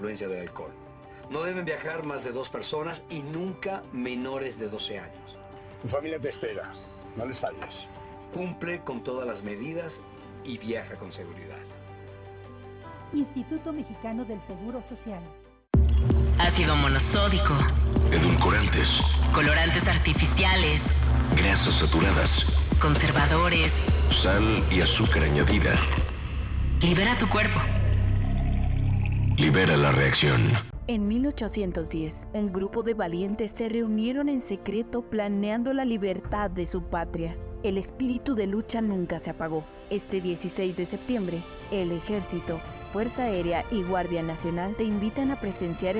influencia del alcohol. No deben viajar más de 2 personas y nunca menores de 12 años. Tu familia te espera, no les falles. Cumple con todas las medidas y viaja con seguridad. Instituto Mexicano del Seguro Social. Ácido monosódico, edulcorantes, colorantes artificiales, grasas saturadas, conservadores, sal y azúcar añadida. Libera tu cuerpo. Libera la reacción. En 1810, un grupo de valientes se reunieron en secreto planeando la libertad de su patria. El espíritu de lucha nunca se apagó. Este 16 de septiembre, el Ejército, Fuerza Aérea y Guardia Nacional te invitan a presenciar